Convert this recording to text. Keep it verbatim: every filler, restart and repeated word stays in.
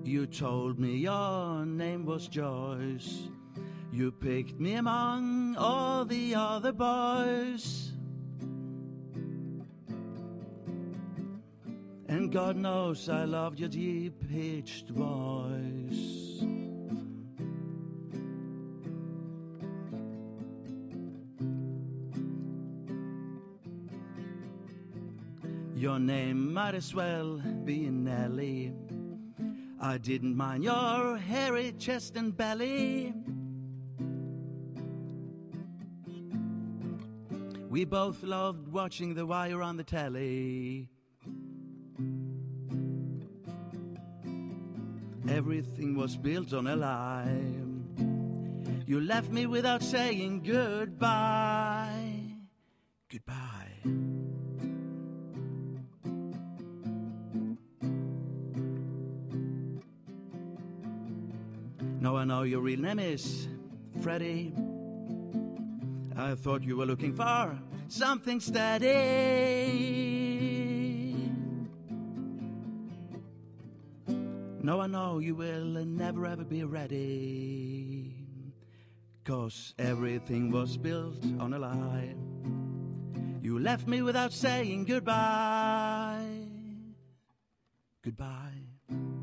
You told me your name was Joyce. You picked me among all the other boys. And God knows I loved your deep-pitched voice. Your name might as well be Nellie. I didn't mind your hairy chest and belly. We both loved watching The Wire on the telly. Everything was built on a lie. You left me without saying goodbye. Goodbye. Now I know your real name is Freddie. I thought you were looking for something steady. Now I know you will never ever be ready. 'Cause everything was built on a lie. You left me without saying goodbye. Goodbye.